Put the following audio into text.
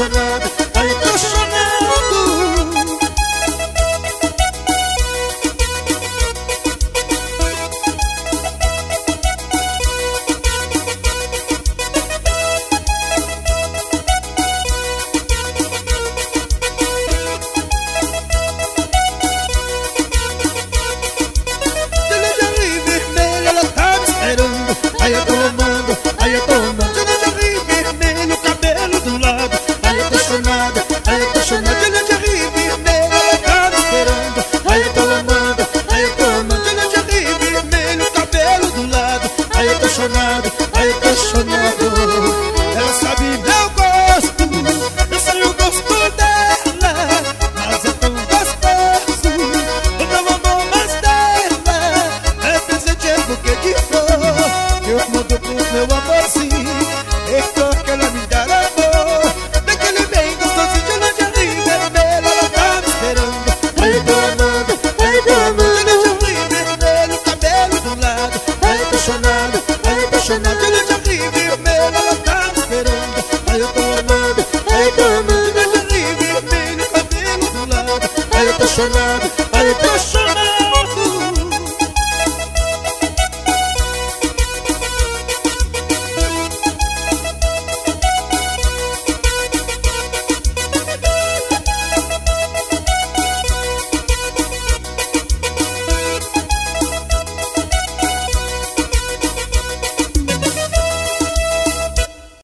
apaixonado, ai, tô chorando. Aí eu tô amando, aí eu tô amando. De lingerie vermelho, cabelo do lado. Aí eu tô chonada, aí eu tô chonada. De lingerie vermelho, ela tá me esperando. Aí eu tô amando, aí eu tô amando. De lingerie vermelho, cabelo do lado. Aí eu tô chonado, aí eu tô chonado. Ela sabe meu gosto, eu sei o gosto dela, mas é tão gostoso o meu amor mais dela. É presente, é buquê de flor. Eu mando pro meu amorzinho, e só que ela me dá amor. Daquele bem gostosinho de lingerie vermelho, ela tá me esperando. Aí eu tô amando, aí eu tô amando. De lingerie vermelho, cabelo do lado. Aí eu tô chonado, aí eu tô chonado. De lingerie vermelho, ela tá me esperando. Aí eu tô amando, aí eu tô amando. De lingerie vermelho, cabelo do lado. Aí eu tô chonado.